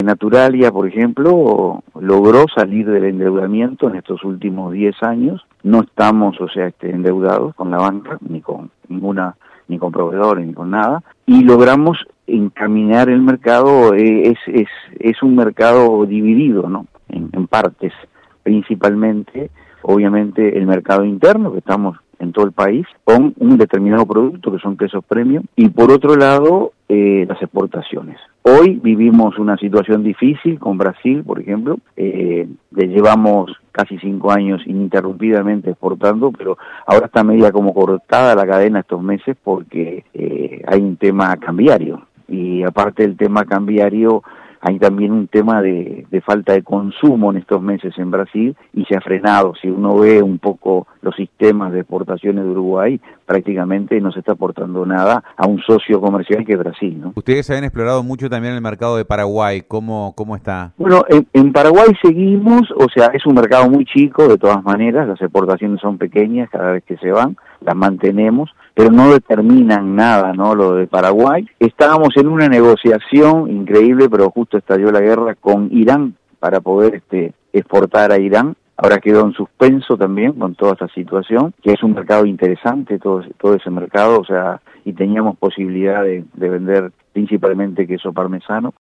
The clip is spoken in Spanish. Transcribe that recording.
Naturalia, por ejemplo, logró salir del endeudamiento en estos últimos 10 años. No estamos, endeudados con la banca, ni con ninguna, ni con proveedores, ni con nada. Y logramos encaminar el mercado, es un mercado dividido, ¿no? En partes, principalmente, obviamente, el mercado interno, que estamos en todo el país, con un determinado producto, que son quesos premium, y por otro lado, las exportaciones. Hoy vivimos una situación difícil con Brasil, por ejemplo. Le llevamos casi 5 años ininterrumpidamente exportando, pero ahora está media como cortada la cadena estos meses porque hay un tema cambiario. Y aparte del tema cambiario, hay también un tema de falta de consumo en estos meses en Brasil y se ha frenado. Si uno ve un poco los sistemas de exportaciones de Uruguay, prácticamente no se está aportando nada a un socio comercial que es Brasil, ¿no? Ustedes habían explorado mucho también el mercado de Paraguay. ¿Cómo está? Bueno, en Paraguay seguimos, es un mercado muy chico de todas maneras, las exportaciones son pequeñas cada vez que se van, las mantenemos, pero no determinan nada, ¿no? Lo de Paraguay. Estábamos en una negociación increíble, pero justo estalló la guerra con Irán para poder exportar a Irán. Ahora quedó en suspenso también con toda esta situación, que es un mercado interesante, todo ese mercado, y teníamos posibilidad de vender principalmente queso parmesano.